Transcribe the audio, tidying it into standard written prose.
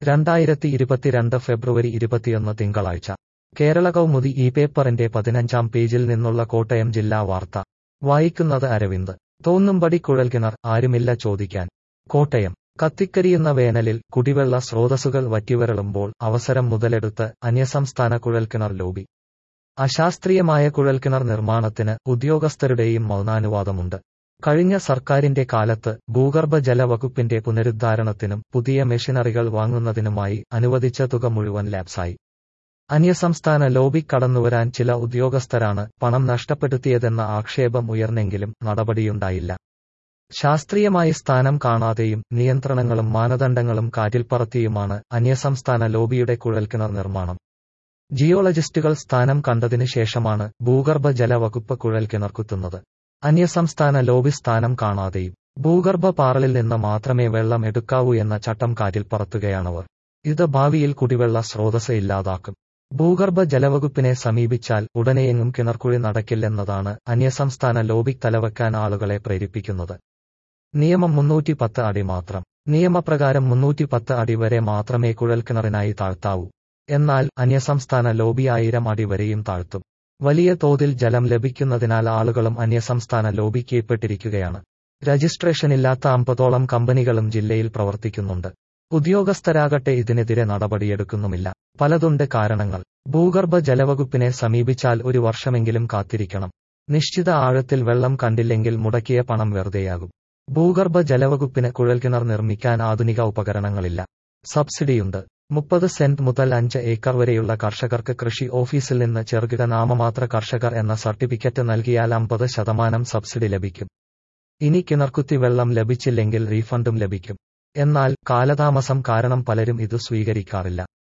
2022 ഫെബ്രുവരി 21 തിങ്കളാഴ്ച കേരള കൗമുദി ഈ പേപ്പറിന്റെ 15-ാം പേജിൽ നിന്നുള്ള കോട്ടയം ജില്ലാ വാർത്ത വായിക്കുന്നത് അരവിന്ദ്. തോന്നുംപടി കുഴൽക്കിണർ, ആരുമില്ല ചോദിക്കാൻ. കോട്ടയം. കത്തിക്കരിയുന്ന വേനലിൽ കുടിവെള്ള സ്രോതസ്സുകൾ വറ്റിവരളുമ്പോൾ അവസരം മുതലെടുത്ത് അന്യസംസ്ഥാന കുഴൽക്കിണർ ലോബി. അശാസ്ത്രീയമായ കുഴൽക്കിണർ നിർമ്മാണത്തിന് ഉദ്യോഗസ്ഥരുടെയും മൗനാനുവാദമുണ്ട്. കഴിഞ്ഞ സർക്കാരിന്റെ കാലത്ത് ഭൂഗർഭജല വകുപ്പിന്റെ പുനരുദ്ധാരണത്തിനും പുതിയ മെഷീനറികൾ വാങ്ങുന്നതിനുമായി അനുവദിച്ച തുക മുഴുവൻ ലാപ്സായി. അന്യസംസ്ഥാന ലോബി കടന്നുവരാൻ ചില ഉദ്യോഗസ്ഥരാണ് പണം നഷ്ടപ്പെടുത്തിയതെന്ന ആക്ഷേപം ഉയർന്നെങ്കിലും നടപടിയുണ്ടായില്ല. ശാസ്ത്രീയമായി സ്ഥാനം കാണാതെയും നിയന്ത്രണങ്ങളും മാനദണ്ഡങ്ങളും കാറ്റിൽ പറത്തിയുമാണ് അന്യസംസ്ഥാന ലോബിയുടെ കുഴൽക്കിണർ നിർമ്മാണം. ജിയോളജിസ്റ്റുകൾ സ്ഥാനം കണ്ടതിന് ശേഷമാണ് ഭൂഗർഭജല വകുപ്പ് കുഴൽക്കിണർ കുത്തുന്നത്. അന്യസംസ്ഥാന ലോബി സ്ഥാനം കാണാതെയും ഭൂഗർഭ പാറലിൽ നിന്ന് മാത്രമേ വെള്ളം എടുക്കാവൂ എന്ന ചട്ടം കാറ്റിൽ പറത്തുകയാണവർ. ഇത് ഭാവിയിൽ കുടിവെള്ള സ്രോതസ് ഇല്ലാതാക്കും. ഭൂഗർഭ ജലവകുപ്പിനെ സമീപിച്ചാൽ ഉടനെയെങ്ങും കിണർക്കുഴി നടക്കില്ലെന്നതാണ് അന്യസംസ്ഥാന ലോബി തലവെക്കാൻ ആളുകളെ പ്രേരിപ്പിക്കുന്നത്. നിയമം 310 അടി മാത്രം. നിയമപ്രകാരം 310 അടി വരെ മാത്രമേ കുഴൽക്കിണറിനായി താഴ്ത്താവൂ. എന്നാൽ അന്യസംസ്ഥാന ലോബി 1000 അടി വരെയും താഴ്ത്തും. വലിയ തോതിൽ ജലം ലഭിക്കുന്നതിനാൽ ആളുകളും അന്യസംസ്ഥാന ലോബി കീഴ്പ്പെട്ടിരിക്കുകയാണ്. രജിസ്ട്രേഷനില്ലാത്ത 50ഓളം കമ്പനികളും ജില്ലയിൽ പ്രവർത്തിക്കുന്നുണ്ട്. ഉദ്യോഗസ്ഥരാകട്ടെ ഇതിനെതിരെ നടപടിയെടുക്കുന്നുമില്ല. പലതുണ്ട് കാരണങ്ങൾ. ഭൂഗർഭ ജലവകുപ്പിനെ സമീപിച്ചാൽ 1 വർഷമെങ്കിലും കാത്തിരിക്കണം. നിശ്ചിത ആഴത്തിൽ വെള്ളം കണ്ടില്ലെങ്കിൽ മുടക്കിയ പണം വെറുതെയാകും. ഭൂഗർഭ ജലവകുപ്പിന് കുഴൽക്കിണർ നിർമ്മിക്കാൻ ആധുനിക ഉപകരണങ്ങളില്ല. സബ്സിഡിയുണ്ട്. 30 സെന്റ് മുതൽ 5 ഏക്കർ വരെയുള്ള കർഷകർക്ക് കൃഷി ഓഫീസിൽ നിന്ന് ചെറുകിട നാമമാത്ര കർഷകർ എന്ന സർട്ടിഫിക്കറ്റ് നൽകിയാൽ 50% സബ്സിഡി ലഭിക്കും. ഇനി കിണർക്കുത്തി വെള്ളം ലഭിച്ചില്ലെങ്കിൽ റീഫണ്ടും ലഭിക്കും. എന്നാൽ കാലതാമസം കാരണം പലരും ഇത് സ്വീകരിക്കാറില്ല.